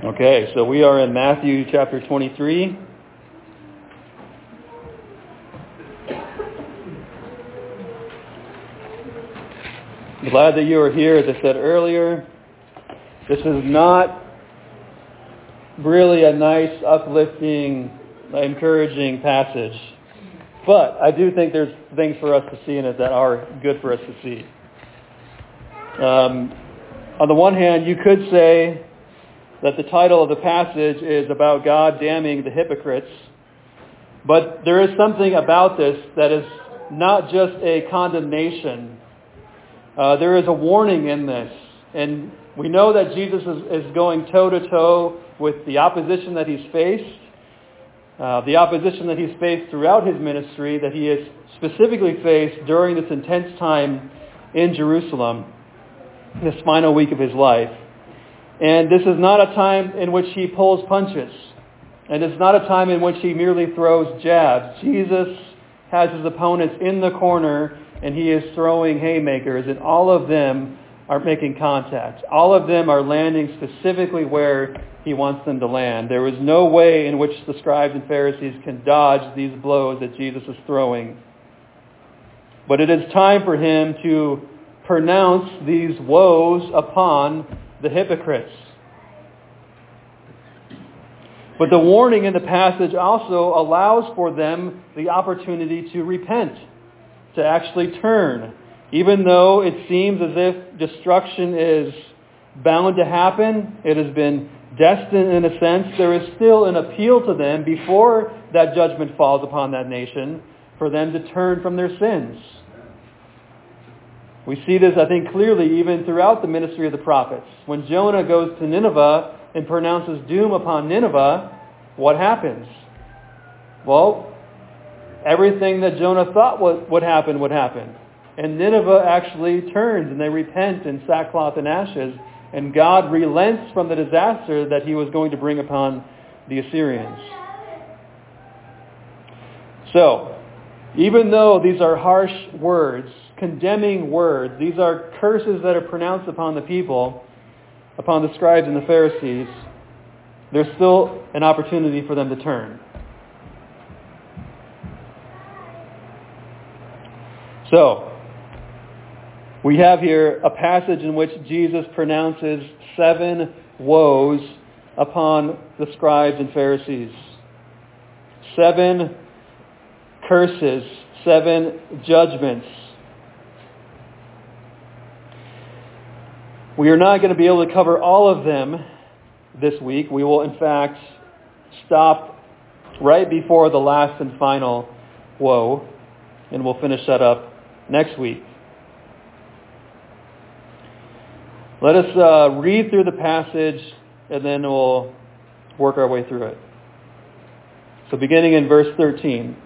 Okay, so we are in Matthew chapter 23. Glad that you are here. As I said earlier, this is not really a nice, uplifting, encouraging passage. But I do think there's things for us to see in it that are good for us to see. On the one hand, you could say that the title of the passage is about God damning the hypocrites. But there is something about this that is not just a condemnation. There is a warning in this. And we know that Jesus is going toe-to-toe with the opposition that he's faced. The opposition that he's faced throughout his ministry, that he has specifically faced during this intense time in Jerusalem, this final week of his life. And this is not a time in which he pulls punches. And it's not a time in which he merely throws jabs. Jesus has his opponents in the corner, and he is throwing haymakers, and all of them are making contact. All of them are landing specifically where he wants them to land. There is no way in which the scribes and Pharisees can dodge these blows that Jesus is throwing. But it is time for him to pronounce these woes upon the hypocrites. But the warning in the passage also allows for them the opportunity to repent, to actually turn. Even though it seems as if destruction is bound to happen, it has been destined in a sense, there is still an appeal to them before that judgment falls upon that nation for them to turn from their sins. We see this, I think, clearly even throughout the ministry of the prophets. When Jonah goes to Nineveh and pronounces doom upon Nineveh, what happens? Well, everything that Jonah thought would happen would happen. And Nineveh actually turns and they repent in sackcloth and ashes. And God relents from the disaster that he was going to bring upon the Assyrians. So, even though these are harsh words, condemning words, these are curses that are pronounced upon the people, upon the scribes and the Pharisees, there's still an opportunity for them to turn. So, we have here a passage in which Jesus pronounces 7 woes upon the scribes and Pharisees. 7 curses, 7 judgments. We are not going to be able to cover all of them this week. We will, in fact, stop right before the last and final woe, and we'll finish that up next week. Let us read through the passage, and then we'll work our way through it. So beginning in verse 13.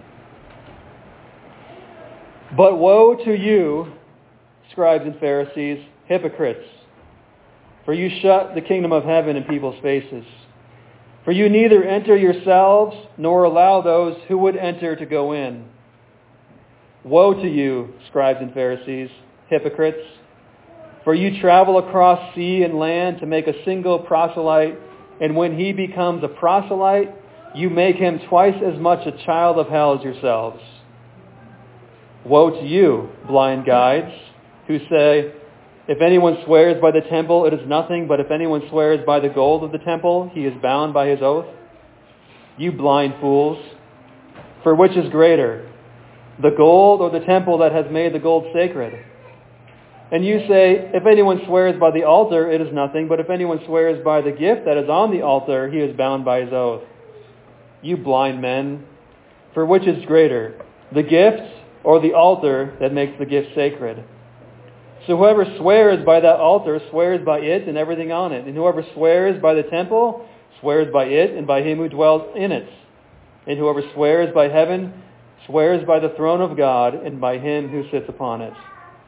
But woe to you, scribes and Pharisees, hypocrites! For you shut the kingdom of heaven in people's faces. For you neither enter yourselves, nor allow those who would enter to go in. Woe to you, scribes and Pharisees, hypocrites! For you travel across sea and land to make a single proselyte, and when he becomes a proselyte, you make him twice as much a child of hell as yourselves. Woe to you, blind guides, who say, if anyone swears by the temple, it is nothing, but if anyone swears by the gold of the temple, he is bound by his oath. You blind fools, for which is greater, the gold or the temple that has made the gold sacred? And you say, if anyone swears by the altar, it is nothing, but if anyone swears by the gift that is on the altar, he is bound by his oath. You blind men, for which is greater, the gift or the altar that makes the gift sacred? So whoever swears by that altar swears by it and everything on it. And whoever swears by the temple swears by it and by him who dwells in it. And whoever swears by heaven swears by the throne of God and by him who sits upon it.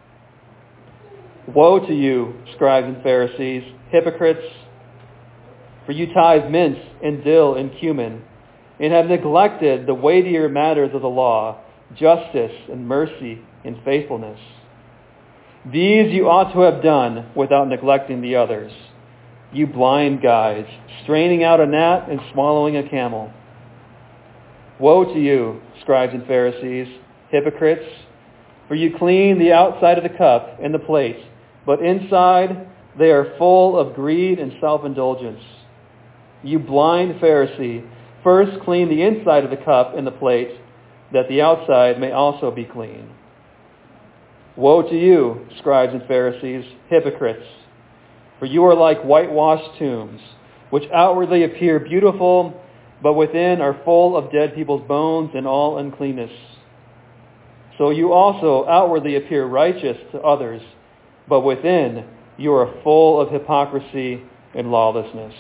Woe to you, scribes and Pharisees, hypocrites! For you tithe mint and dill and cumin, and have neglected the weightier matters of the law, justice and mercy and faithfulness. These you ought to have done without neglecting the others. you blind guides, straining out a gnat and swallowing a camel. Woe to you, scribes and Pharisees, hypocrites, for you clean the outside of the cup and the plate, but inside they are full of greed and self-indulgence. You blind Pharisee, first clean the inside of the cup and the plate, that the outside may also be clean. Woe to you, scribes and Pharisees, hypocrites, for you are like whitewashed tombs, which outwardly appear beautiful, but within are full of dead people's bones and all uncleanness. So you also outwardly appear righteous to others, but within you are full of hypocrisy and lawlessness.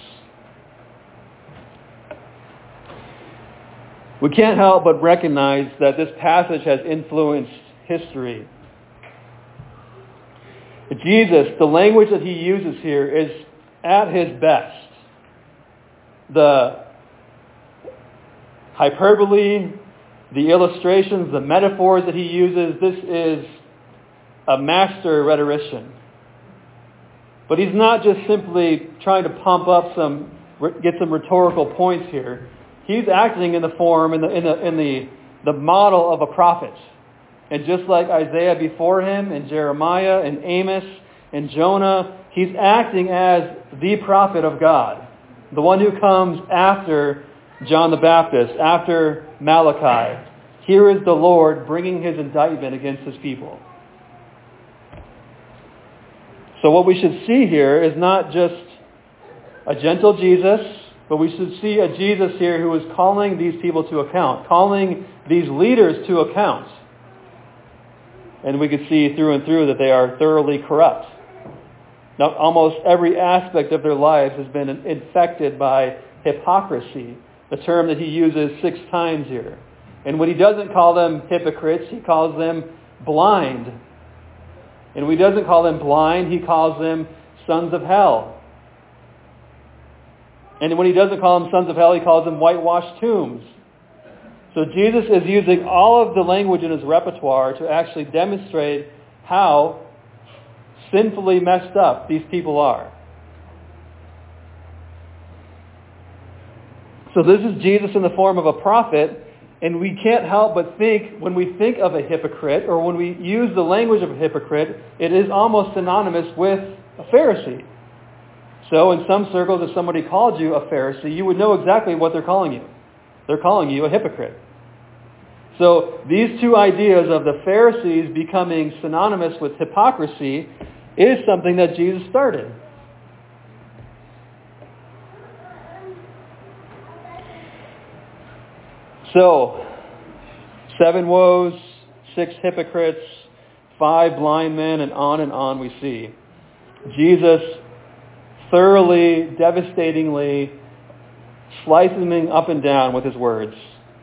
We can't help but recognize that this passage has influenced history. Jesus, the language that he uses here is at his best. The hyperbole, the illustrations, the metaphors that he uses, this is a master rhetorician. But he's not just simply trying to pump up get some rhetorical points here. He's acting in the form, in the model of a prophet. And just like Isaiah before him, and Jeremiah, and Amos, and Jonah, he's acting as the prophet of God. The one who comes after John the Baptist, after Malachi. Here is the Lord bringing his indictment against his people. So what we should see here is not just a gentle Jesus, but we should see a Jesus here who is calling these people to account, calling these leaders to account. And we could see through and through that they are thoroughly corrupt. Now, almost every aspect of their lives has been infected by hypocrisy, the term that he uses 6 times here. And when he doesn't call them hypocrites, he calls them blind. And when he doesn't call them blind, he calls them sons of hell. And when he doesn't call them sons of hell, he calls them whitewashed tombs. So Jesus is using all of the language in his repertoire to actually demonstrate how sinfully messed up these people are. So this is Jesus in the form of a prophet, and we can't help but think, when we think of a hypocrite, or when we use the language of a hypocrite, it is almost synonymous with a Pharisee. So in some circles, if somebody called you a Pharisee, you would know exactly what they're calling you. They're calling you a hypocrite. So these two ideas of the Pharisees becoming synonymous with hypocrisy is something that Jesus started. So, 7 woes, 6 hypocrites, 5 blind men, and on we see. Jesus thoroughly, devastatingly slicing them up and down with his words.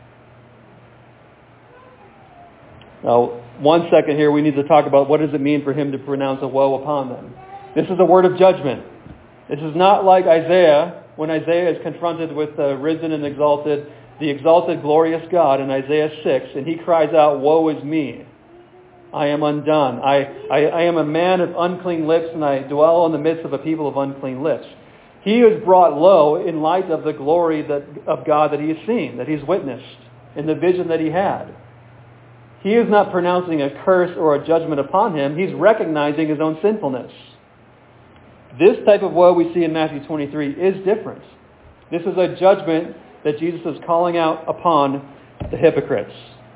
Now, 1 second here, we need to talk about what does it mean for him to pronounce a woe upon them. This is a word of judgment. This is not like Isaiah, when Isaiah is confronted with the risen and the exalted glorious God in Isaiah 6, and he cries out, "Woe is me. I am undone. I am a man of unclean lips, and I dwell in the midst of a people of unclean lips." He is brought low in light of the glory of God that he has seen, that he's witnessed, in the vision that he had. He is not pronouncing a curse or a judgment upon him. He's recognizing his own sinfulness. This type of woe we see in Matthew 23 is different. This is a judgment that Jesus is calling out upon the hypocrites.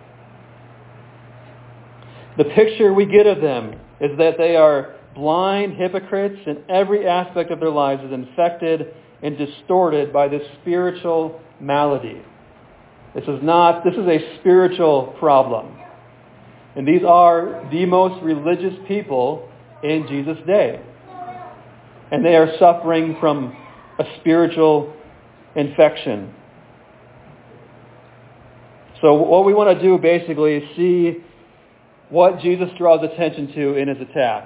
The picture we get of them is that they are blind hypocrites, and every aspect of their lives is infected and distorted by this spiritual malady. This is a spiritual problem. And these are the most religious people in Jesus' day. And they are suffering from a spiritual infection. So what we want to do basically is see what Jesus draws attention to in his attack.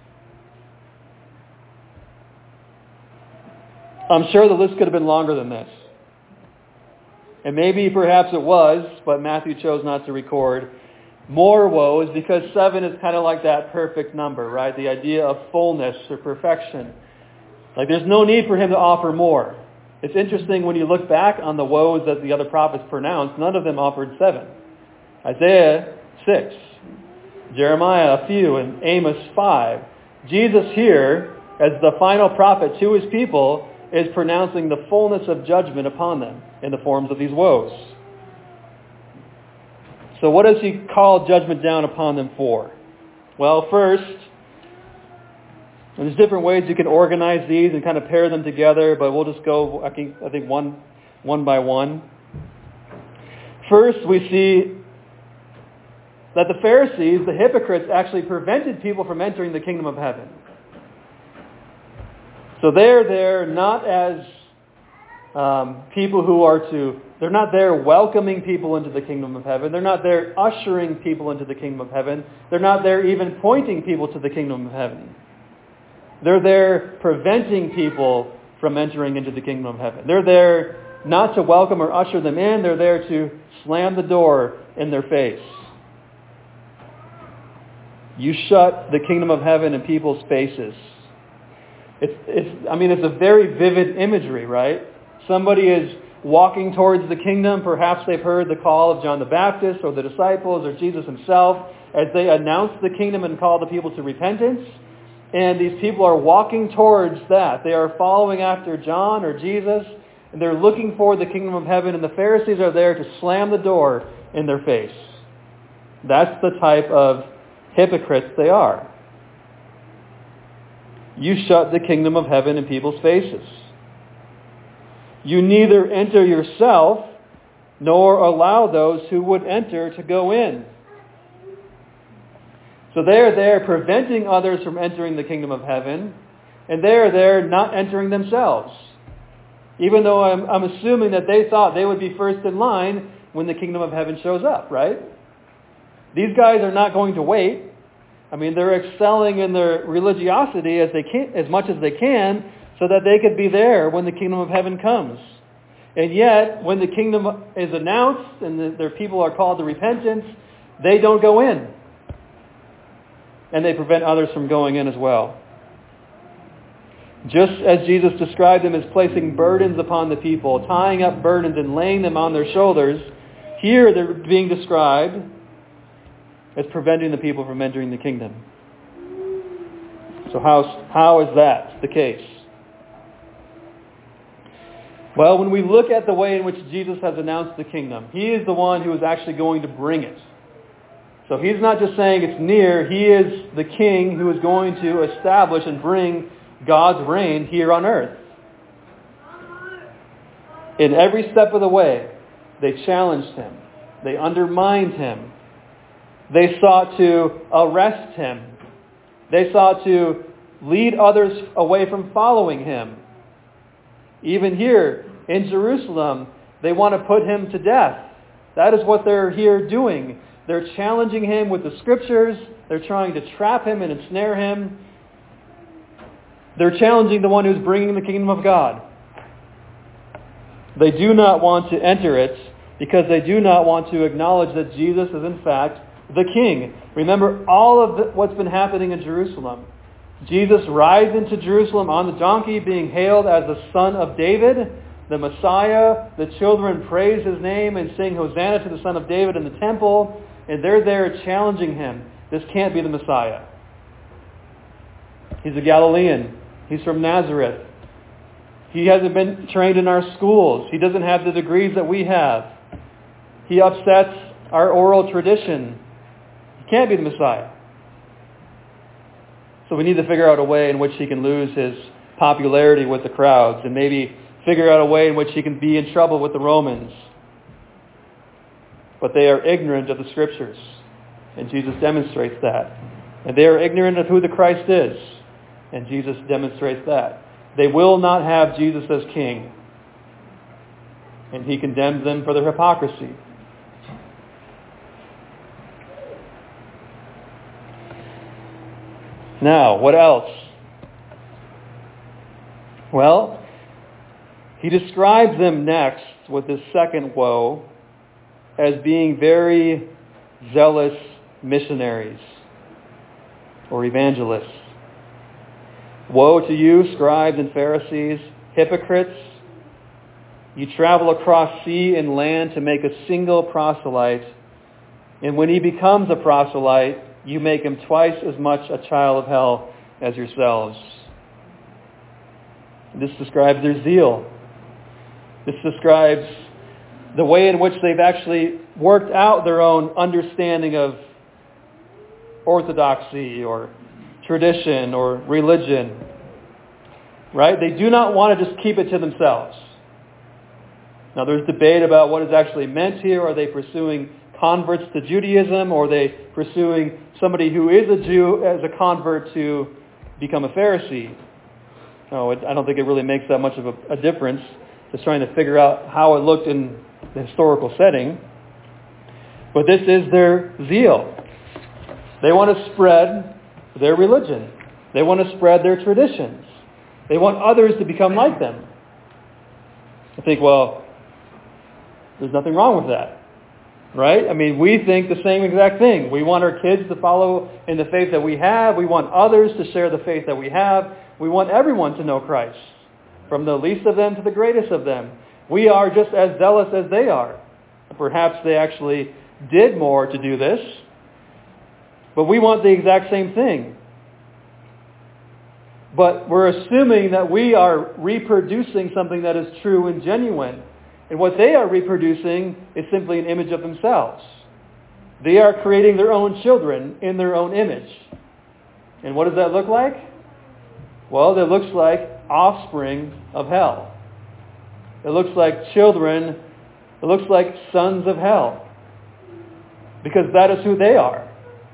I'm sure the list could have been longer than this. And maybe perhaps it was, but Matthew chose not to record more woes because 7 is kind of like that perfect number, right? The idea of fullness or perfection. Like there's no need for him to offer more. It's interesting when you look back on the woes that the other prophets pronounced, none of them offered 7. Isaiah 6, Jeremiah a few, and Amos 5. Jesus here, as the final prophet to his people, is pronouncing the fullness of judgment upon them in the forms of these woes. So what does he call judgment down upon them for? Well, first, there's different ways you can organize these and kind of pair them together, but we'll just go, I think one by one. First, we see that the Pharisees, the hypocrites, actually prevented people from entering the kingdom of heaven. So they're there not as people who are they're not there welcoming people into the kingdom of heaven. They're not there ushering people into the kingdom of heaven. They're not there even pointing people to the kingdom of heaven. They're there preventing people from entering into the kingdom of heaven. They're there not to welcome or usher them in. They're there to slam the door in their face. You shut the kingdom of heaven in people's faces. It's a very vivid imagery, right? Somebody is walking towards the kingdom. Perhaps they've heard the call of John the Baptist or the disciples or Jesus himself as they announce the kingdom and call the people to repentance. And these people are walking towards that. They are following after John or Jesus, and they're looking for the kingdom of heaven, and the Pharisees are there to slam the door in their face. That's the type of hypocrites they are. You shut the kingdom of heaven in people's faces. You neither enter yourself, nor allow those who would enter to go in. So they're there preventing others from entering the kingdom of heaven, and they're there not entering themselves. Even though I'm assuming that they thought they would be first in line when the kingdom of heaven shows up, right? These guys are not going to wait. They're excelling in their religiosity as much as they can so that they could be there when the kingdom of heaven comes. And yet, when the kingdom is announced and their people are called to repentance, they don't go in. And they prevent others from going in as well. Just as Jesus described them as placing burdens upon the people, tying up burdens and laying them on their shoulders, here they're being described as preventing the people from entering the kingdom. So how is that the case? Well, when we look at the way in which Jesus has announced the kingdom, he is the one who is actually going to bring it. So he's not just saying it's near. He is the king who is going to establish and bring God's reign here on earth. In every step of the way, they challenged him. They undermined him. They sought to arrest him. They sought to lead others away from following him. Even here in Jerusalem, they want to put him to death. That is what they're here doing. They're challenging him with the scriptures. They're trying to trap him and ensnare him. They're challenging the one who's bringing the kingdom of God. They do not want to enter it because they do not want to acknowledge that Jesus is in fact the king. Remember all of what's been happening in Jerusalem. Jesus rides into Jerusalem on the donkey, being hailed as the Son of David, the Messiah. The children praise his name and sing Hosanna to the Son of David in the temple. And they're there challenging him. This can't be the Messiah. He's a Galilean. He's from Nazareth. He hasn't been trained in our schools. He doesn't have the degrees that we have. He upsets our oral tradition. He can't be the Messiah. So we need to figure out a way in which he can lose his popularity with the crowds and maybe figure out a way in which he can be in trouble with the Romans. But they are ignorant of the Scriptures. And Jesus demonstrates that. And they are ignorant of who the Christ is. And Jesus demonstrates that. They will not have Jesus as king. And he condemns them for their hypocrisy. Now, what else? Well, he describes them next with his second woe as being very zealous missionaries or evangelists. Woe to you, scribes and Pharisees, hypocrites! You travel across sea and land to make a single proselyte, and when he becomes a proselyte, you make him twice as much a child of hell as yourselves. This describes their zeal. This describes the way in which they've actually worked out their own understanding of orthodoxy or tradition or religion. Right? They do not want to just keep it to themselves. Now there's debate about what is actually meant here. Are they pursuing converts to Judaism, or are they pursuing somebody who is a Jew as a convert to become a Pharisee? No, I don't think it really makes that much of a difference. Just trying to figure out how it looked in the historical setting. But this is their zeal. They want to spread their religion. They want to spread their traditions. They want others to become like them. I think, well, there's nothing wrong with that. Right? I mean, we think the same exact thing. We want our kids to follow in the faith that we have. We want others to share the faith that we have. We want everyone to know Christ, from the least of them to the greatest of them. We are just as zealous as they are. Perhaps they actually did more to do this, but we want the exact same thing. But we're assuming that we are reproducing something that is true and genuine. And what they are reproducing is simply an image of themselves. They are creating their own children in their own image. And what does that look like? Well, it looks like offspring of hell. It looks like children. It looks like sons of hell. Because that is who they are.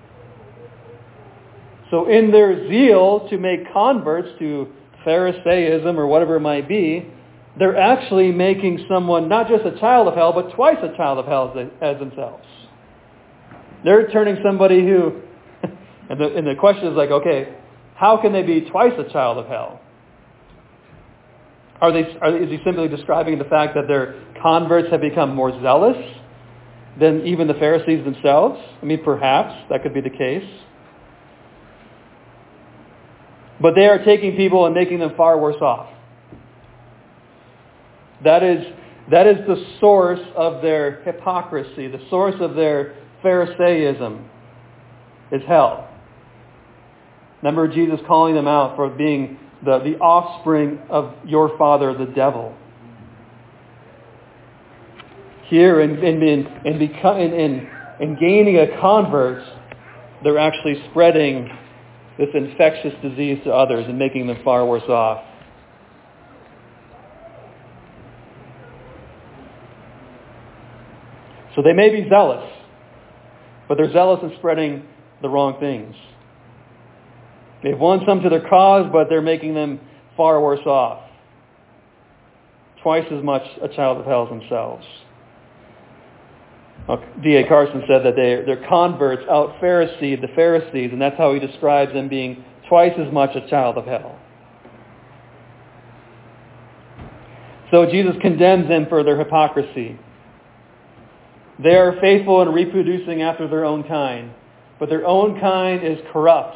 So in their zeal to make converts to Pharisaism or whatever it might be, they're actually making someone not just a child of hell, but twice a child of hell as themselves. They're turning somebody who, and the question is like, okay, how can they be twice a child of hell? Is he simply describing the fact that their converts have become more zealous than even the Pharisees themselves? I mean, perhaps that could be the case. But they are taking people and making them far worse off. That is the source of their hypocrisy. The source of their Pharisaism is hell. Remember Jesus calling them out for being the offspring of your father, the devil. Here, in gaining a convert, they're actually spreading this infectious disease to others and making them far worse off. So they may be zealous, but they're zealous in spreading the wrong things. They've won some to their cause, but they're making them far worse off. Twice as much a child of hell as themselves. D.A. Carson said that their converts out-Pharisee the Pharisees, and that's how he describes them being twice as much a child of hell. So Jesus condemns them for their hypocrisy. They are faithful in reproducing after their own kind, but their own kind is corrupt.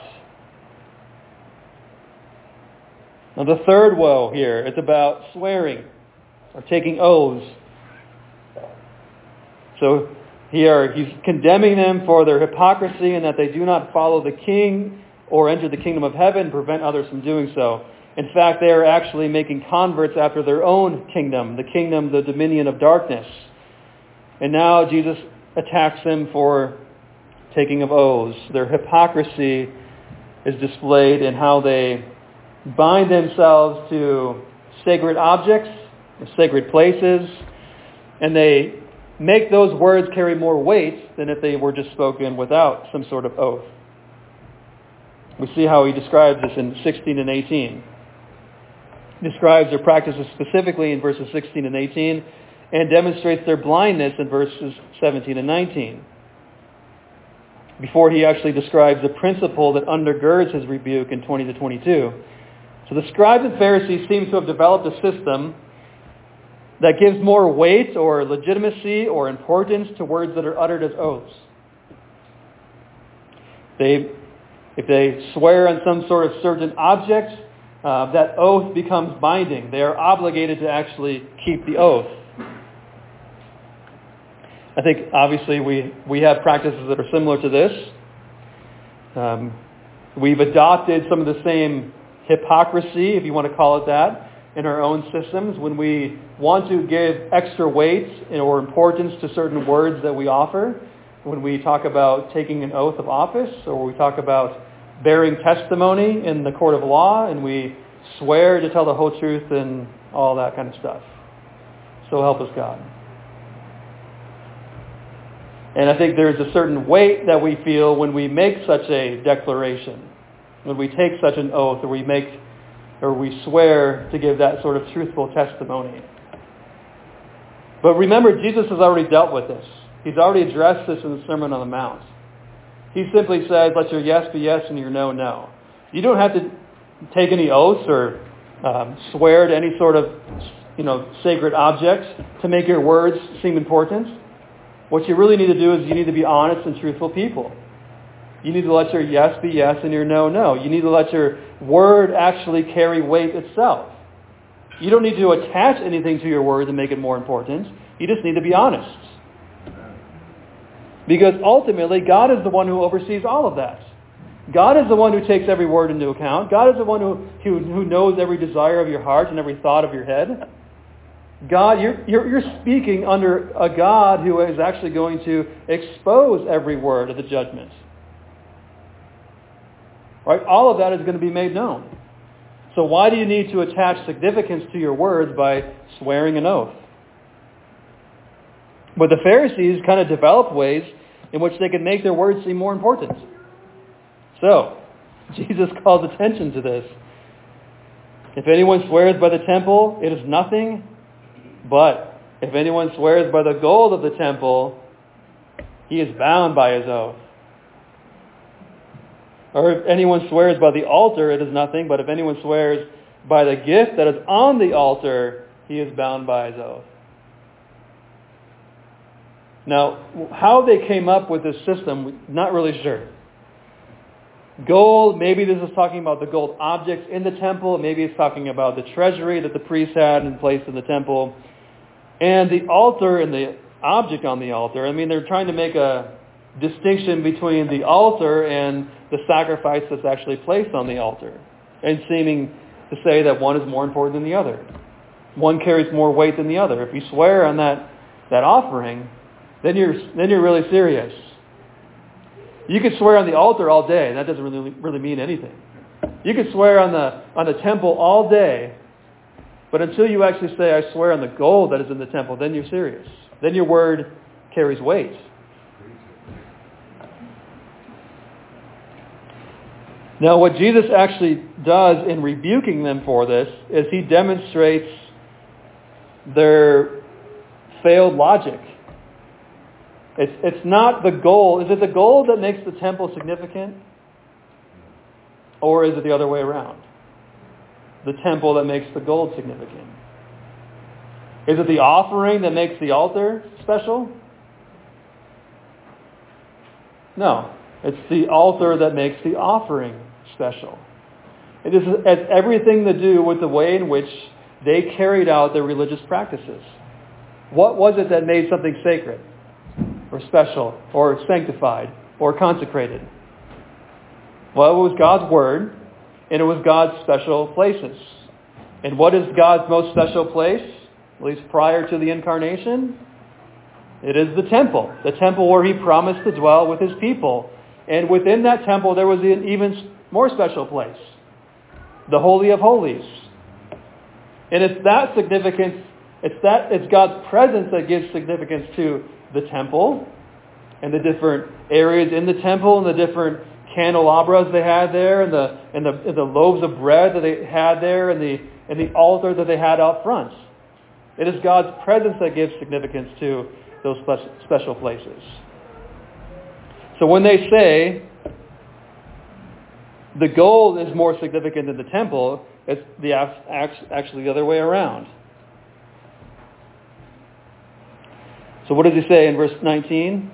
Now the third woe here is about swearing or taking oaths. So here he's condemning them for their hypocrisy and that they do not follow the king or enter the kingdom of heaven and prevent others from doing so. In fact, they are actually making converts after their own kingdom, the dominion of darkness. And now Jesus attacks them for taking of oaths. Their hypocrisy is displayed in how they bind themselves to sacred objects, sacred places, and they make those words carry more weight than if they were just spoken without some sort of oath. We see how he describes this in 16 and 18. He describes their practices specifically in verses 16 and 18 and demonstrates their blindness in verses 17 and 19. Before he actually describes the principle that undergirds his rebuke in 20 to 22. So the scribes and Pharisees seem to have developed a system that gives more weight or legitimacy or importance to words that are uttered as oaths. If they swear on some sort of certain object, that oath becomes binding. They are obligated to actually keep the oath. I think, obviously, we have practices that are similar to this. We've adopted some of the same hypocrisy, if you want to call it that, in our own systems when we want to give extra weight or importance to certain words that we offer. When we talk about taking an oath of office, or we talk about bearing testimony in the court of law, and we swear to tell the whole truth and all that kind of stuff. So help us God. And I think there's a certain weight that we feel when we make such a declaration, when we take such an oath, or we swear to give that sort of truthful testimony. But remember, Jesus has already dealt with this. He's already addressed this in the Sermon on the Mount. He simply said, let your yes be yes and your no, no. You don't have to take any oaths or swear to any sort of sacred objects to make your words seem important. What you really need to do is you need to be honest and truthful people. You need to let your yes be yes and your no, no. You need to let your word actually carry weight itself. You don't need to attach anything to your word to make it more important. You just need to be honest. Because ultimately, God is the one who oversees all of that. God is the one who takes every word into account. God is the one who knows every desire of your heart and every thought of your head. God, you're speaking under a God who is actually going to expose every word of the judgment. Right? All of that is going to be made known. So why do you need to attach significance to your words by swearing an oath? But the Pharisees kind of developed ways in which they could make their words seem more important. So, Jesus calls attention to this. If anyone swears by the temple, it is nothing. But if anyone swears by the gold of the temple, he is bound by his oath. Or if anyone swears by the altar, it is nothing. But if anyone swears by the gift that is on the altar, he is bound by his oath. Now, how they came up with this system, not really sure. Gold, maybe this is talking about the gold objects in the temple. Maybe it's talking about the treasury that the priests had in place in the temple. And the altar and the object on the altar. I mean, they're trying to make a distinction between the altar and the sacrifice that's actually placed on the altar. And seeming to say that one is more important than the other. One carries more weight than the other. If you swear on that offering, then you're really serious. You could swear on the altar all day, and that doesn't really mean anything. You could swear on the temple all day, but until you actually say, I swear on the gold that is in the temple, then you're serious. Then your word carries weight. Now, what Jesus actually does in rebuking them for this is he demonstrates their failed logic. It's not the gold. Is it the gold that makes the temple significant? Or is it the other way around? The temple that makes the gold significant? Is it the offering that makes the altar special? No. It's the altar that makes the offering special. It has everything to do with the way in which they carried out their religious practices. What was it that made something sacred? Or special, or sanctified, or consecrated? Well, it was God's Word, and it was God's special places. And what is God's most special place, at least prior to the incarnation? It is the temple where he promised to dwell with his people. And within that temple there was an even more special place, the Holy of Holies. And it's that significance, it's God's presence that gives significance to the temple and the different areas in the temple and the different candelabras they had there and the loaves of bread that they had there and the altar that they had out front. It is God's presence that gives significance to those special places. So when they say the gold is more significant than the temple, it's actually the other way around. So what does he say in verse 19?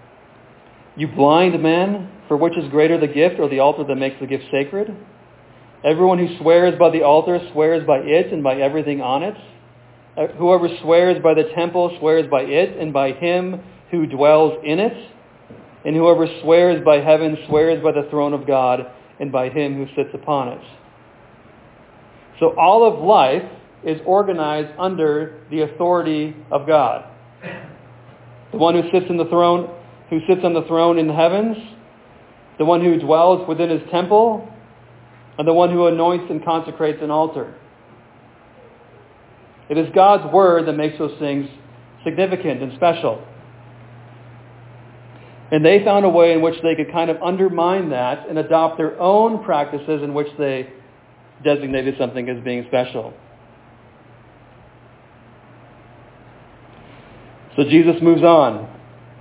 You blind men, for which is greater the gift or the altar that makes the gift sacred? Everyone who swears by the altar swears by it and by everything on it. Whoever swears by the temple swears by it and by him who dwells in it. And whoever swears by heaven swears by the throne of God and by him who sits upon it. So all of life is organized under the authority of God. The one who sits on the throne in the heavens, the one who dwells within his temple, and the one who anoints and consecrates an altar. It is God's word that makes those things significant and special. And they found a way in which they could kind of undermine that and adopt their own practices in which they designated something as being special. So Jesus moves on.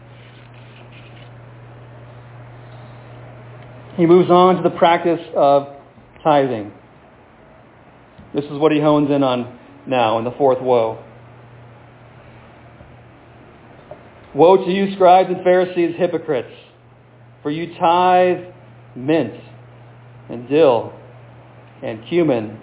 He moves on to the practice of tithing. This is what he hones in on now in the fourth woe. Woe to you, scribes and Pharisees, hypocrites, for you tithe mint and dill and cumin.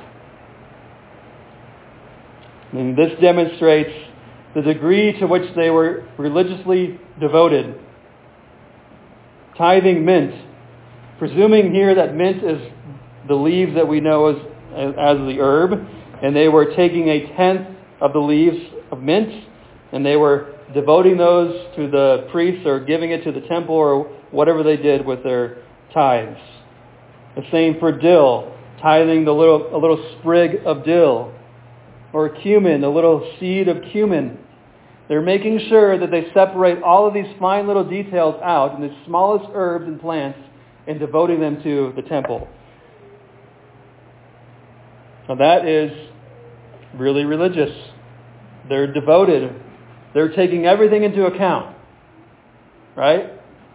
And this demonstrates the degree to which they were religiously devoted. Tithing mint, presuming here that mint is the leaves that we know as the herb, and they were taking a tenth of the leaves of mint, and they were devoting those to the priests or giving it to the temple or whatever they did with their tithes. The same for dill, tithing a little sprig of dill, or cumin, a little seed of cumin. They're making sure that they separate all of these fine little details out in the smallest herbs and plants and devoting them to the temple. Now that is really religious. They're devoted. They're taking everything into account. Right?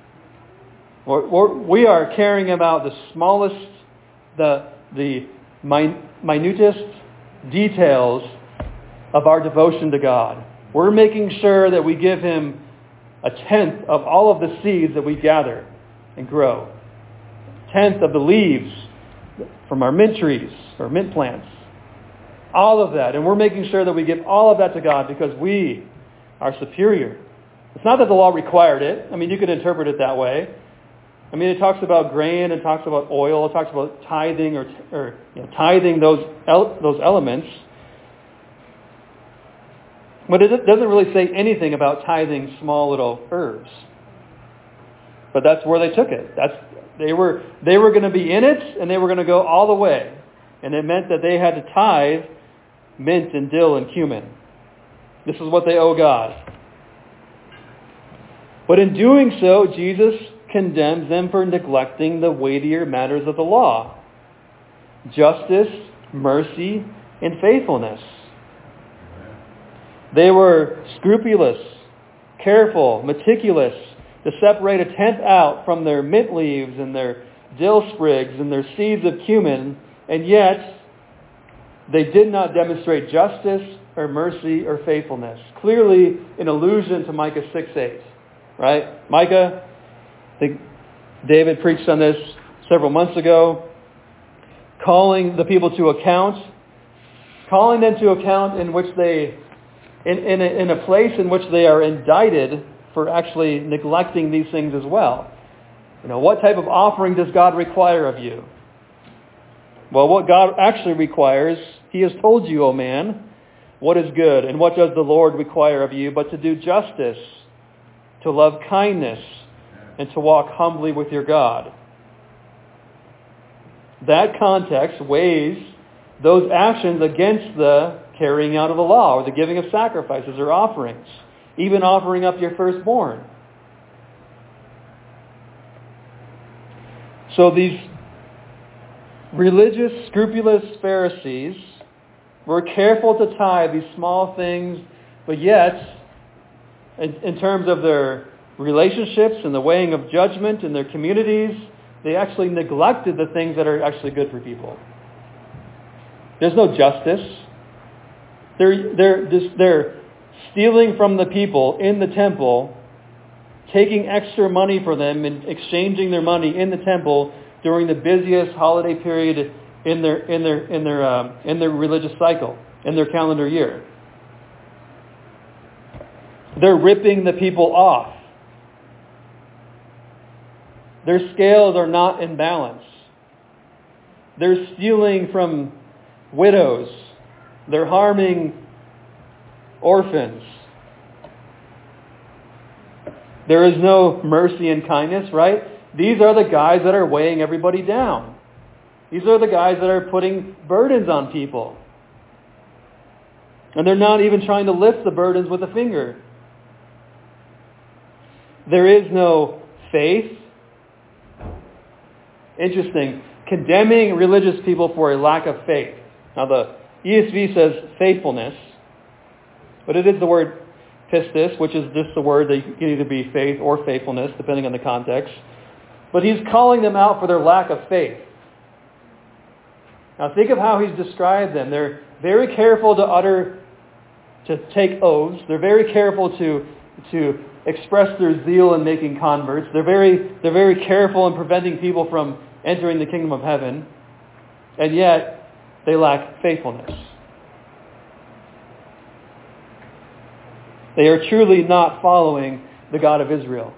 We are caring about the smallest, the minutest details of our devotion to God. We're making sure that we give him a tenth of all of the seeds that we gather and grow. Tenth of the leaves from our mint trees or mint plants. All of that. And we're making sure that we give all of that to God because we are superior. It's not that the law required it. I mean, you could interpret it that way. I mean, it talks about grain, it talks about oil, it talks about tithing or tithing those elements. But it doesn't really say anything about tithing small little herbs. But that's where they took it. They were going to be in it, and they were going to go all the way. And it meant that they had to tithe mint and dill and cumin. This is what they owe God. But in doing so, Jesus condemns them for neglecting the weightier matters of the law: justice, mercy, and faithfulness. They were scrupulous, careful, meticulous to separate a tenth out from their mint leaves and their dill sprigs and their seeds of cumin, and yet they did not demonstrate justice or mercy or faithfulness. Clearly an allusion to Micah 6:8, right? Micah, I think David preached on this several months ago, calling the people to account, calling them to account in which they, in a place in which they are indicted for actually neglecting these things as well. What type of offering does God require of you? Well, what God actually requires, he has told you, O man, what is good, and what does the Lord require of you but to do justice, to love kindness, and to walk humbly with your God. That context weighs those actions against the carrying out of the law or the giving of sacrifices or offerings, even offering up your firstborn. So these religious, scrupulous Pharisees were careful to tithe these small things, but yet, in terms of their relationships and the weighing of judgment in their communities, they actually neglected the things that are actually good for people. There's no justice. They're stealing from the people in the temple, taking extra money for them and exchanging their money in the temple during the busiest holiday period in their religious cycle, in their calendar year. They're ripping the people off. Their scales are not in balance. They're stealing from widows. They're harming orphans. There is no mercy and kindness, right? These are the guys that are weighing everybody down. These are the guys that are putting burdens on people. And they're not even trying to lift the burdens with a finger. There is no faith. Interesting. Condemning religious people for a lack of faith. Now the ESV says faithfulness, but it is the word pistis, which is just the word that can either be faith or faithfulness, depending on the context. But he's calling them out for their lack of faith. Now think of how he's described them. They're very careful to take oaths. They're very careful to express their zeal in making converts. They're very careful in preventing people from entering the kingdom of heaven. And yet, they lack faithfulness. They are truly not following the God of Israel.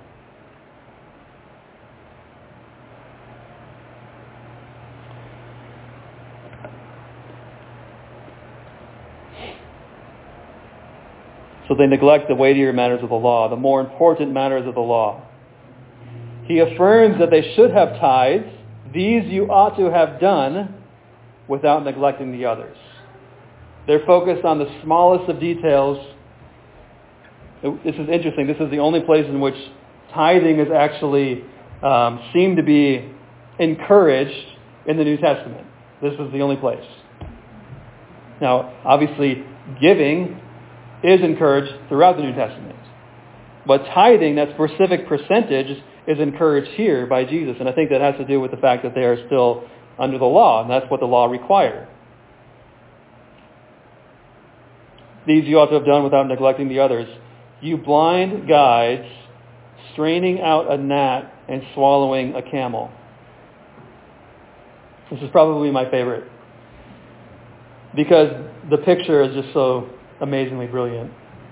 So they neglect the weightier matters of the law, the more important matters of the law. He affirms that they should have tithes. These you ought to have done without neglecting the others. They're focused on the smallest of details. This is interesting. This is the only place in which tithing is actually seen to be encouraged in the New Testament. This is the only place. Now, obviously, giving is encouraged throughout the New Testament. But tithing, that specific percentage, is encouraged here by Jesus. And I think that has to do with the fact that they are still under the law, and that's what the law required. These you ought to have done without neglecting the others. You blind guides, straining out a gnat and swallowing a camel. This is probably my favorite, because the picture is just so amazingly brilliant.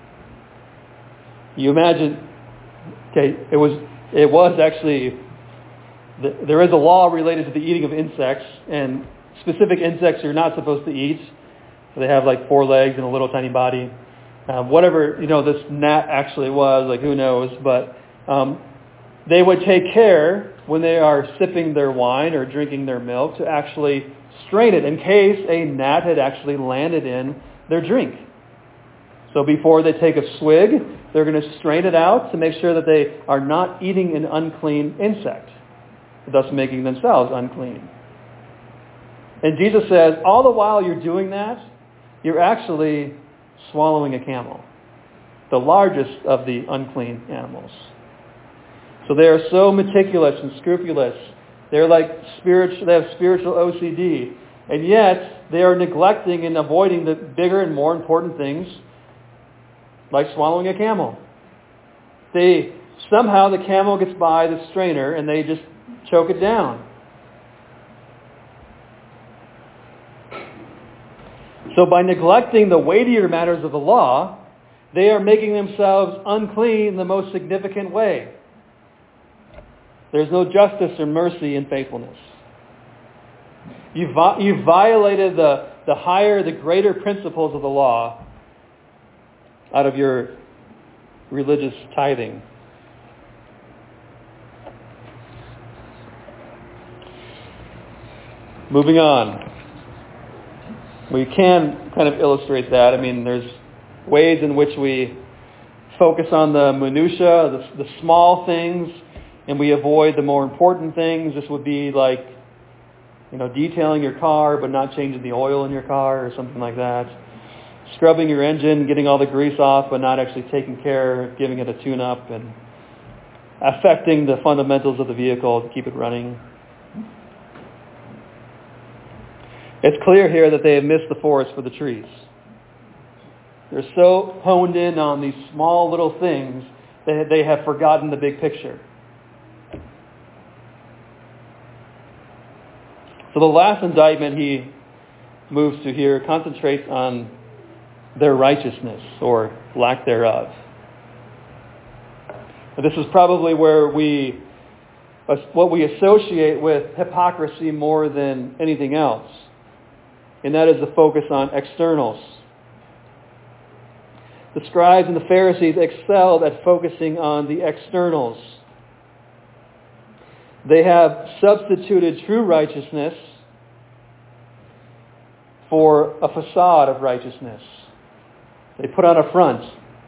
You imagine, it was actually, there is a law related to the eating of insects, and specific insects you're not supposed to eat. They have like 4 legs and a little tiny body. Whatever, this gnat actually was, who knows, but they would take care when they are sipping their wine or drinking their milk to actually strain it in case a gnat had actually landed in their drink. So before they take a swig, they're going to strain it out to make sure that they are not eating an unclean insect, thus making themselves unclean. And Jesus says, all the while you're doing that, you're actually swallowing a camel, the largest of the unclean animals. So they are so meticulous and scrupulous. They're like spiritual. They have spiritual OCD. And yet, they are neglecting and avoiding the bigger and more important things, like swallowing a camel. Somehow the camel gets by the strainer and they just choke it down. So by neglecting the weightier matters of the law, they are making themselves unclean in the most significant way. There's no justice or mercy in faithfulness. You've violated the higher, the greater principles of the law out of your religious tithing. Moving on. We can kind of illustrate that. There's ways in which we focus on the minutia, the small things, and we avoid the more important things. This would be like, detailing your car but not changing the oil in your car or something like that. Scrubbing your engine, getting all the grease off but not actually taking care, giving it a tune-up, and affecting the fundamentals of the vehicle to keep it running. It's clear here that they have missed the forest for the trees. They're so honed in on these small little things that they have forgotten the big picture. So the last indictment he moves to here concentrates on their righteousness or lack thereof. This is probably where what we associate with hypocrisy more than anything else, and that is the focus on externals. The scribes and the Pharisees excelled at focusing on the externals. They have substituted true righteousness for a facade of righteousness. They put on a front.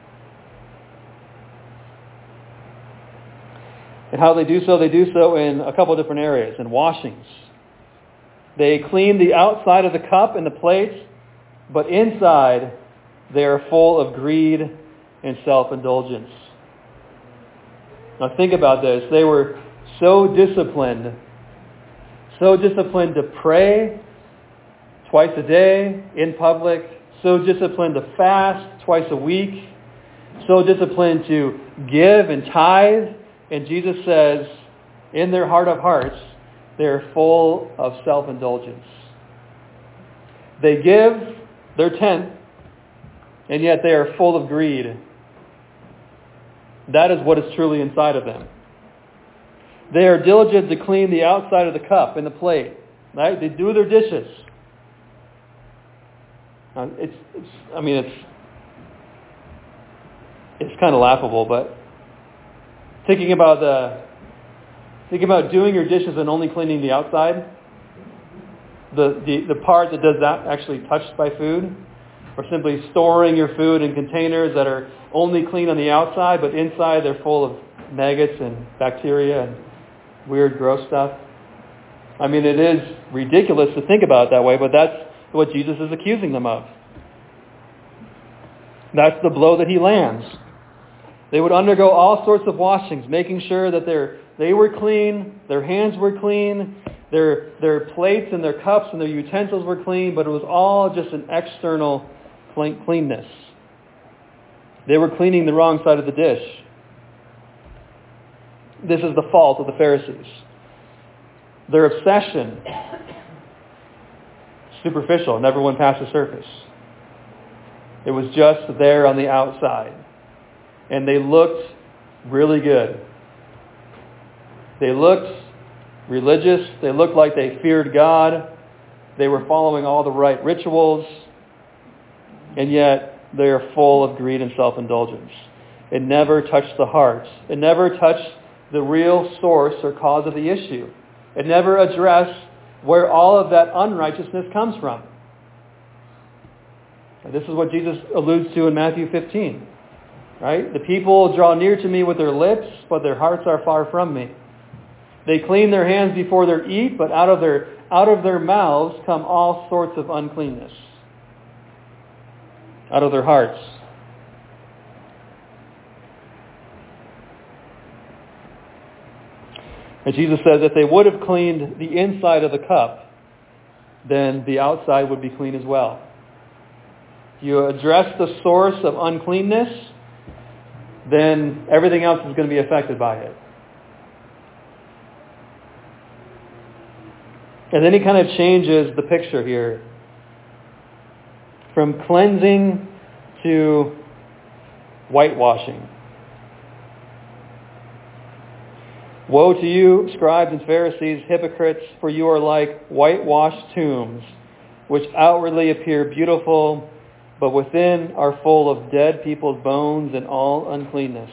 And how they do so in a couple of different areas. In washings. They clean the outside of the cup and the plates, but inside they are full of greed and self-indulgence. Now think about this. They were so disciplined to pray twice a day in public, so disciplined to fast twice a week, so disciplined to give and tithe. And Jesus says, in their heart of hearts, they're full of self-indulgence. They give their tenth, and yet they are full of greed. That is what is truly inside of them. They are diligent to clean the outside of the cup and the plate. Right? They do their dishes. It's kind of laughable, but thinking about doing your dishes and only cleaning the outside, the part that does not actually touched by food, or simply storing your food in containers that are only clean on the outside, but inside they're full of maggots and bacteria and weird, gross stuff. I mean, it is ridiculous to think about it that way, but that's what Jesus is accusing them of. That's the blow that he lands. They would undergo all sorts of washings, making sure that they were clean, their hands were clean, their plates and their cups and their utensils were clean, but it was all just an external cleanness. They were cleaning the wrong side of the dish. This is the fault of the Pharisees. Their obsession, superficial, never went past the surface. It was just there on the outside. And they looked really good. They looked religious. They looked like they feared God. They were following all the right rituals. And yet they are full of greed and self-indulgence. It never touched the heart. It never touched the real source or cause of the issue. It never addressed where all of that unrighteousness comes from. And this is what Jesus alludes to in Matthew 15. Right? The people draw near to me with their lips, but their hearts are far from me. They clean their hands before they eat, but out of their mouths come all sorts of uncleanness. Out of their hearts. And Jesus says if they would have cleaned the inside of the cup, then the outside would be clean as well. You address the source of uncleanness, then everything else is going to be affected by it. And then he kind of changes the picture here. From cleansing to whitewashing. Woe to you, scribes and Pharisees, hypocrites, for you are like whitewashed tombs, which outwardly appear beautiful, but within are full of dead people's bones and all uncleanness.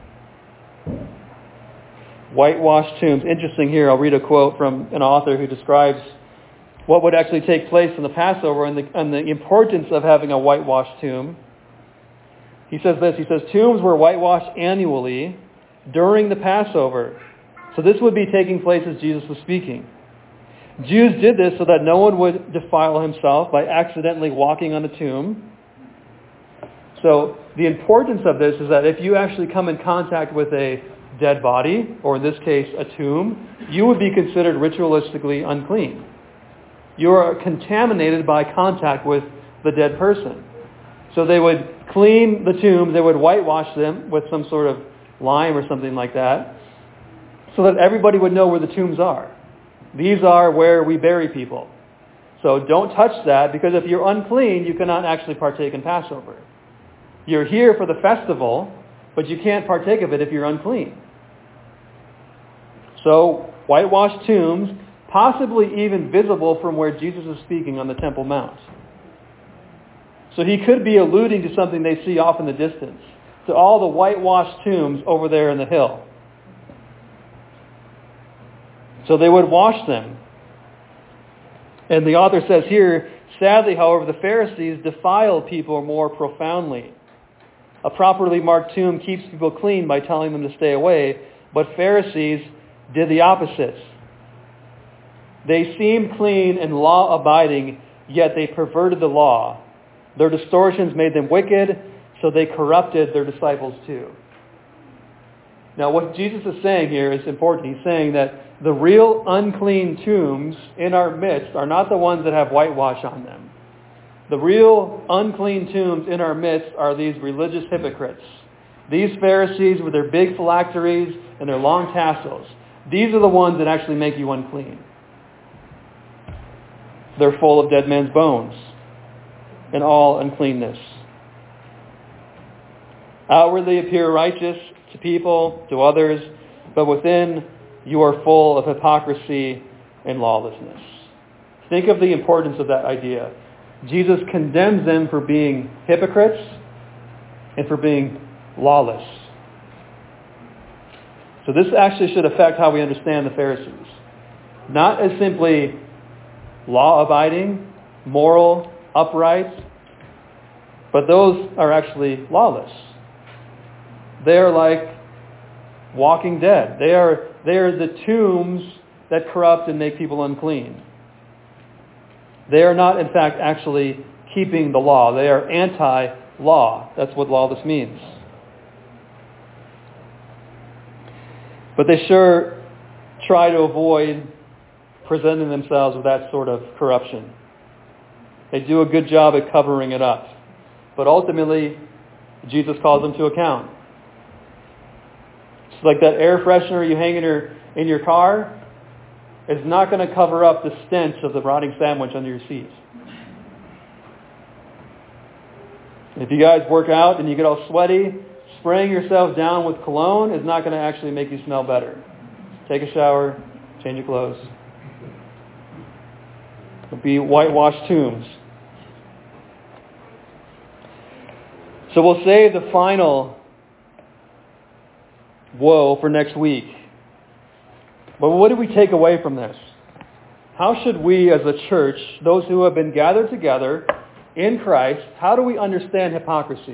Whitewashed tombs. Interesting here, I'll read a quote from an author who describes what would actually take place in the Passover and the importance of having a whitewashed tomb. He says this, he says, tombs were whitewashed annually during the Passover. So this would be taking place as Jesus was speaking. Jews did this so that no one would defile himself by accidentally walking on a tomb. So the importance of this is that if you actually come in contact with a dead body, or in this case a tomb, you would be considered ritualistically unclean. You are contaminated by contact with the dead person. So they would clean the tombs, they would whitewash them with some sort of lime or something like that, so that everybody would know where the tombs are. These are where we bury people. So don't touch that, because if you're unclean, you cannot actually partake in Passover. You're here for the festival, but you can't partake of it if you're unclean. So whitewashed tombs, possibly even visible from where Jesus is speaking on the Temple Mount. So he could be alluding to something they see off in the distance, to all the whitewashed tombs over there in the hill. So they would wash them. And the author says here, sadly, however, the Pharisees defile people more profoundly. A properly marked tomb keeps people clean by telling them to stay away, but Pharisees did the opposite. They seemed clean and law-abiding, yet they perverted the law. Their distortions made them wicked, so they corrupted their disciples too. Now what Jesus is saying here is important. He's saying that the real unclean tombs in our midst are not the ones that have whitewash on them. The real unclean tombs in our midst are these religious hypocrites. These Pharisees with their big phylacteries and their long tassels. These are the ones that actually make you unclean. They're full of dead men's bones and all uncleanness. Outwardly appear righteous to people, to others, but within you are full of hypocrisy and lawlessness. Think of the importance of that idea. Jesus condemns them for being hypocrites and for being lawless. So this actually should affect how we understand the Pharisees. Not as simply law-abiding, moral, upright, but those are actually lawless. They are like walking dead. They are the tombs that corrupt and make people unclean. They are not, in fact, actually keeping the law. They are anti-law. That's what lawless means. But they sure try to avoid presenting themselves with that sort of corruption. They do a good job at covering it up. But ultimately, Jesus calls them to account. It's like that air freshener you hang in your car is not going to cover up the stench of the rotting sandwich under your seat. If you guys work out and you get all sweaty, spraying yourself down with cologne is not going to actually make you smell better. Take a shower, change your clothes. It'll be whitewashed tombs. So we'll save the final woe for next week. But what do we take away from this? How should we as a church, those who have been gathered together in Christ, how do we understand hypocrisy?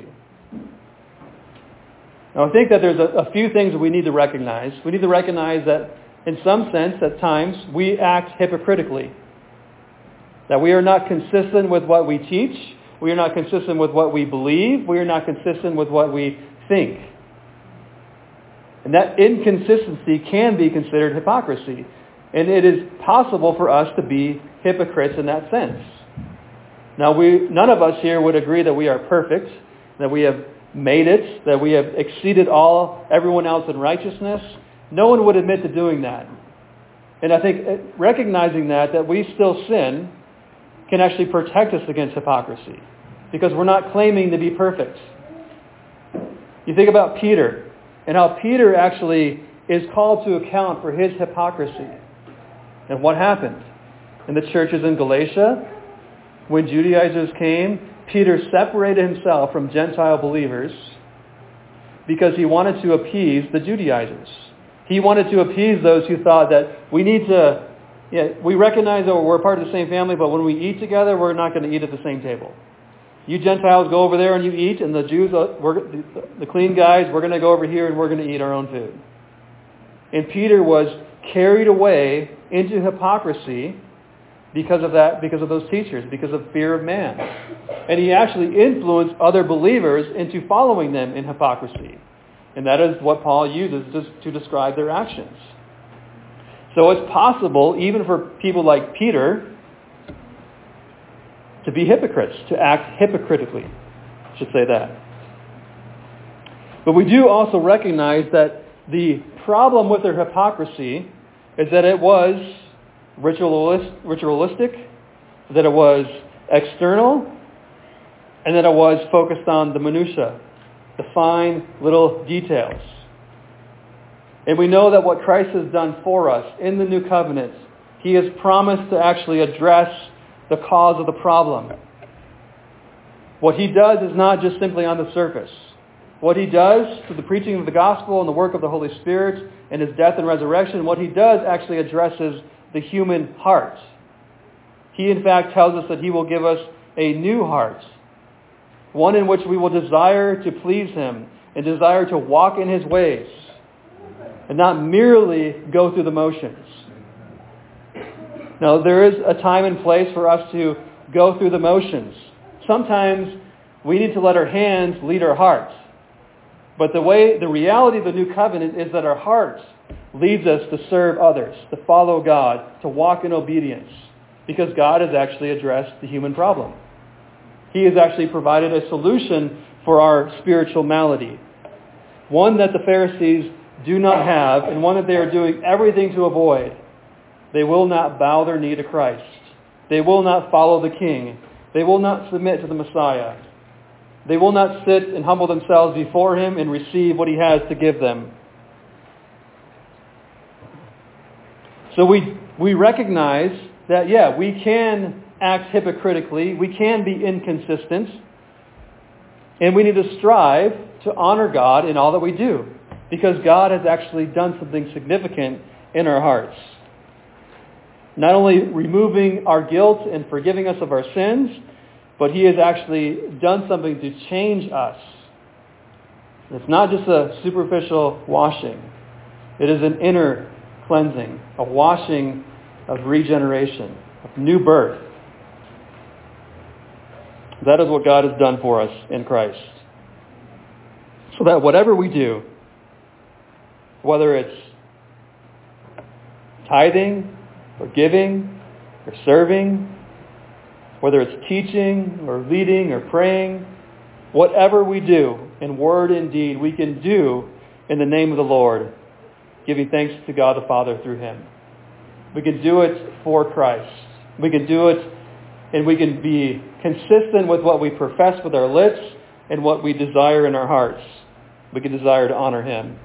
Now I think that there's a few things that we need to recognize. We need to recognize that in some sense, at times, we act hypocritically. That we are not consistent with what we teach. We are not consistent with what we believe. We are not consistent with what we think. And that inconsistency can be considered hypocrisy. And it is possible for us to be hypocrites in that sense. Now, none of us here would agree that we are perfect, that we have made it, that we have exceeded everyone else in righteousness. No one would admit to doing that. And I think recognizing that we still sin can actually protect us against hypocrisy, because we're not claiming to be perfect. You think about Peter, and how Peter actually is called to account for his hypocrisy. And what happened? In the churches in Galatia, when Judaizers came, Peter separated himself from Gentile believers because he wanted to appease the Judaizers. He wanted to appease those who thought that we recognize that we're part of the same family, but when we eat together, we're not going to eat at the same table. You Gentiles go over there and you eat, and the Jews, the clean guys, we're going to go over here and we're going to eat our own food. And Peter was carried away into hypocrisy because of that, because of those teachers, because of fear of man. And he actually influenced other believers into following them in hypocrisy. And that is what Paul uses to describe their actions. So it's possible, even for people like Peter, to be hypocrites, to act hypocritically. I should say that. But we do also recognize that the problem with their hypocrisy is that it was ritualistic, that it was external, and that it was focused on the minutiae, the fine little details. And we know that what Christ has done for us in the new covenant, he has promised to actually address the cause of the problem. What he does is not just simply on the surface. What he does through the preaching of the gospel and the work of the Holy Spirit and his death and resurrection, what he does actually addresses the human heart. He in fact tells us that he will give us a new heart, one in which we will desire to please him and desire to walk in his ways and not merely go through the motions. Now, there is a time and place for us to go through the motions. Sometimes we need to let our hands lead our hearts. But the reality of the new covenant is that our heart leads us to serve others, to follow God, to walk in obedience, because God has actually addressed the human problem. He has actually provided a solution for our spiritual malady, one that the Pharisees do not have, and one that they are doing everything to avoid. They will not bow their knee to Christ. They will not follow the King. They will not submit to the Messiah. They will not sit and humble themselves before him and receive what he has to give them. So we recognize that, we can act hypocritically. We can be inconsistent. And we need to strive to honor God in all that we do, because God has actually done something significant in our hearts. Not only removing our guilt and forgiving us of our sins, but he has actually done something to change us. It's not just a superficial washing. It is an inner cleansing, a washing of regeneration, of new birth. That is what God has done for us in Christ. So that whatever we do, whether it's tithing or giving or serving, whether it's teaching or leading or praying, whatever we do in word and deed, we can do in the name of the Lord, giving thanks to God the Father through him. We can do it for Christ. We can do it and we can be consistent with what we profess with our lips and what we desire in our hearts. We can desire to honor him.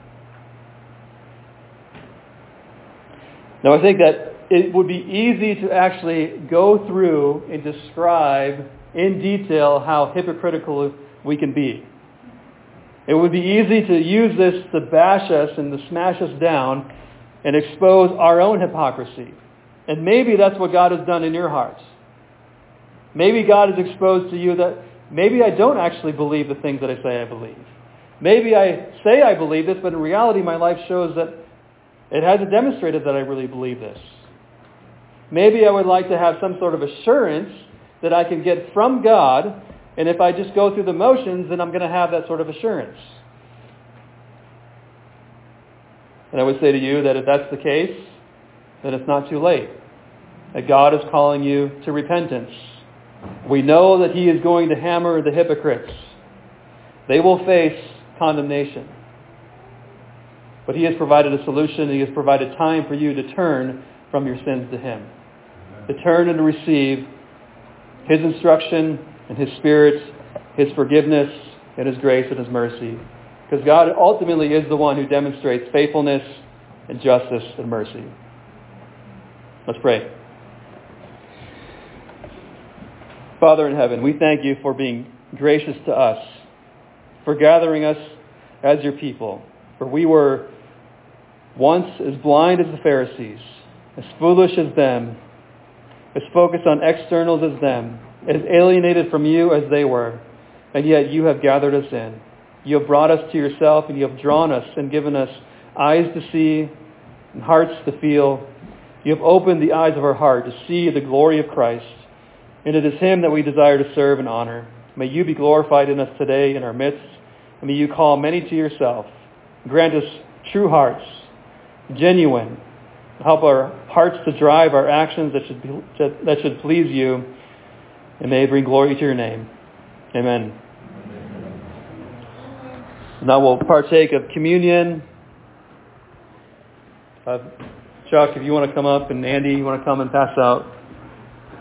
Now, I think that it would be easy to actually go through and describe in detail how hypocritical we can be. It would be easy to use this to bash us and to smash us down and expose our own hypocrisy. And maybe that's what God has done in your hearts. Maybe God has exposed to you that maybe I don't actually believe the things that I say I believe. Maybe I say I believe this, but in reality my life shows that it hasn't demonstrated that I really believe this. Maybe I would like to have some sort of assurance that I can get from God, and if I just go through the motions, then I'm going to have that sort of assurance. And I would say to you that if that's the case, then it's not too late. That God is calling you to repentance. We know that he is going to hammer the hypocrites. They will face condemnation. But he has provided a solution. He has provided time for you to turn from your sins to him. To turn and to receive his instruction and his Spirit, his forgiveness and his grace and his mercy. Because God ultimately is the one who demonstrates faithfulness and justice and mercy. Let's pray. Father in heaven, we thank you for being gracious to us, for gathering us as your people. For we were once as blind as the Pharisees, as foolish as them, as focused on externals as them, as alienated from you as they were. And yet you have gathered us in. You have brought us to yourself, and you have drawn us and given us eyes to see and hearts to feel. You have opened the eyes of our heart to see the glory of Christ. And it is him that we desire to serve and honor. May you be glorified in us today in our midst. And may you call many to yourself. Grant us true hearts, genuine. Help our hearts to drive our actions that should please you. And may it bring glory to your name. Amen. Now we'll partake of communion, of Chuck, if you want to come up, and Andy, you want to come and pass out